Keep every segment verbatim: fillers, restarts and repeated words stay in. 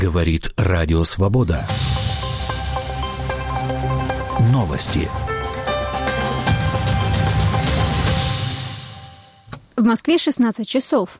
Говорит Радио Свобода. Новости. В Москве шестнадцать часов.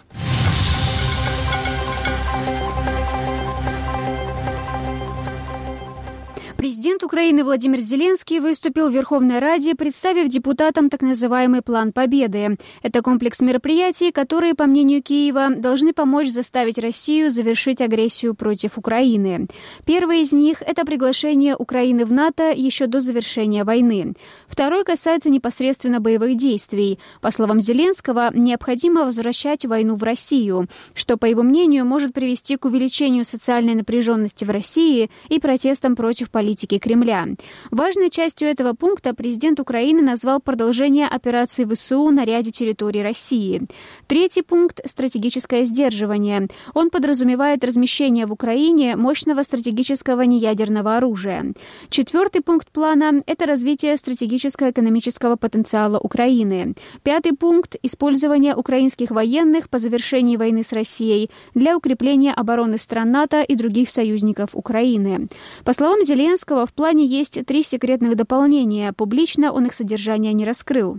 Президент Украины Владимир Зеленский выступил в Верховной Раде, представив депутатам так называемый «План Победы». Это комплекс мероприятий, которые, по мнению Киева, должны помочь заставить Россию завершить агрессию против Украины. Первый из них – это приглашение Украины в НАТО еще до завершения войны. Второй касается непосредственно боевых действий. По словам Зеленского, необходимо возвращать войну в Россию, что, по его мнению, может привести к увеличению социальной напряженности в России и протестам против политики Кремля. Важной частью этого пункта президент Украины назвал продолжение операции ВСУ на ряде территорий России. Третий пункт – стратегическое сдерживание. Он подразумевает размещение в Украине мощного стратегического неядерного оружия. Четвертый пункт плана – это развитие стратегического экономического потенциала Украины. Пятый пункт – использование украинских военных по завершении войны с Россией для укрепления обороны стран НАТО и других союзников Украины. По словам Зеленского, в плане есть три секретных дополнения. Публично он их содержание не раскрыл.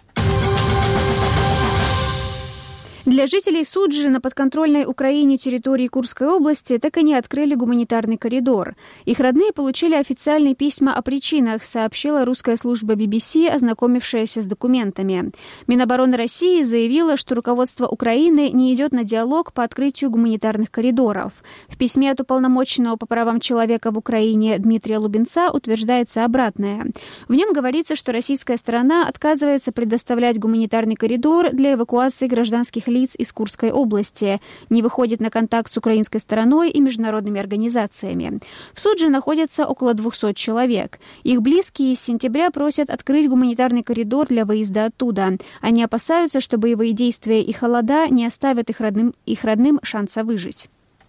Для жителей Суджи на подконтрольной Украине территории Курской области так и не открыли гуманитарный коридор. Их родные получили официальные письма о причинах, сообщила русская служба би би си, ознакомившаяся с документами. Минобороны России заявила, что руководство Украины не идет на диалог по открытию гуманитарных коридоров. В письме от уполномоченного по правам человека в Украине Дмитрия Лубенца утверждается обратное. В нем говорится, что российская сторона отказывается предоставлять гуманитарный коридор для эвакуации гражданских лиц лиц из Курской области, не выходит на контакт с украинской стороной и международными организациями. В Судже находятся около двухсот человек. Их близкие с сентября просят открыть гуманитарный коридор для выезда оттуда. Они опасаются, что боевые действия и холода не оставят их родным, их родным шанса выжить.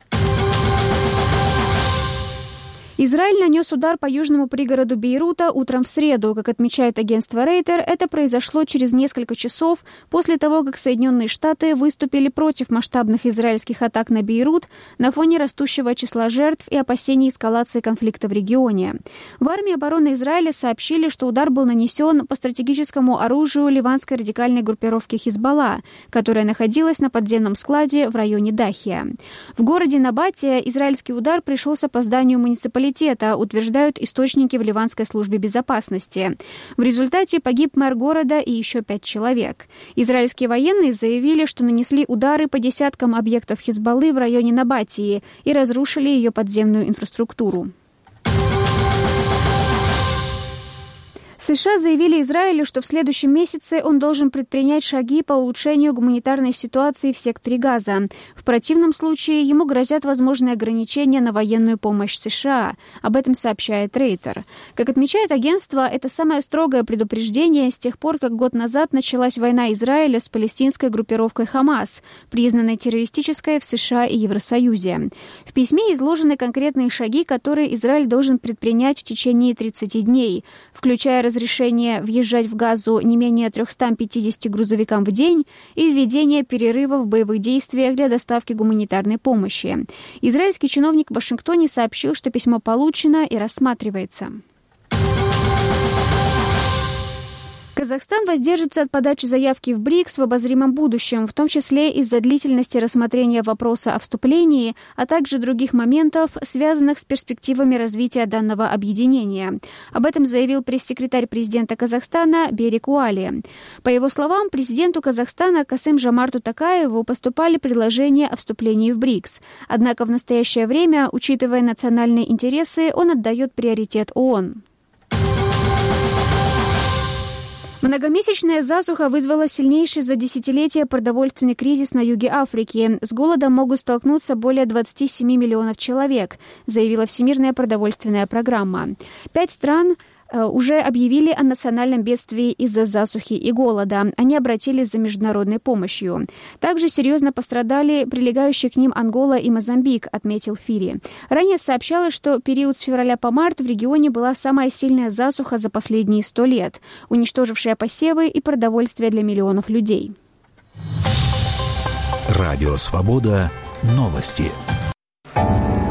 Израиль нанес удар по южному пригороду Бейрута утром в среду. Как отмечает агентство Рейтер, это произошло через несколько часов после того, как Соединенные Штаты выступили против масштабных израильских атак на Бейрут на фоне растущего числа жертв и опасений эскалации конфликта в регионе. В армии обороны Израиля сообщили, что удар был нанесен по стратегическому оружию ливанской радикальной группировки Хизбалла, которая находилась на подземном складе в районе Дахия. В городе Набатия израильский удар пришелся по зданию муниципалитета, утверждают источники в ливанской службе безопасности. В результате погиб мэр города и еще пять человек. Израильские военные заявили, что нанесли удары по десяткам объектов Хизбаллы в районе Набатии и разрушили ее подземную инфраструктуру. США заявили Израилю, что в следующем месяце он должен предпринять шаги по улучшению гуманитарной ситуации в секторе Газа. В противном случае ему грозят возможные ограничения на военную помощь США. Об этом сообщает Рейтер. Как отмечает агентство, это самое строгое предупреждение с тех пор, как год назад началась война Израиля с палестинской группировкой Хамас, признанной террористической в США и Евросоюзе. В письме изложены конкретные шаги, которые Израиль должен предпринять в течение тридцати дней, включая разрешение въезжать в Газу не менее трёхстам пятидесяти грузовикам в день и введение перерыва в боевых действиях для доставки гуманитарной помощи. Израильский чиновник в Вашингтоне сообщил, что письмо получено и рассматривается. Казахстан воздержится от подачи заявки в БРИКС в обозримом будущем, в том числе из-за длительности рассмотрения вопроса о вступлении, а также других моментов, связанных с перспективами развития данного объединения. Об этом заявил пресс-секретарь президента Казахстана Берик Уали. По его словам, президенту Казахстана Касым-Жомарту Токаеву поступали предложения о вступлении в БРИКС. Однако в настоящее время, учитывая национальные интересы, он отдает приоритет ООН. Многомесячная засуха вызвала сильнейший за десятилетия продовольственный кризис на юге Африки. С голодом могут столкнуться более двадцати семи миллионов человек, заявила Всемирная продовольственная программа. Пять стран уже объявили о национальном бедствии из-за засухи и голода. Они обратились за международной помощью. Также серьезно пострадали прилегающие к ним Ангола и Мозамбик, отметил Фири. Ранее сообщалось, что период с февраля по март в регионе была самая сильная засуха за последние сто лет, уничтожившая посевы и продовольствие для миллионов людей. Радио Свобода. Новости.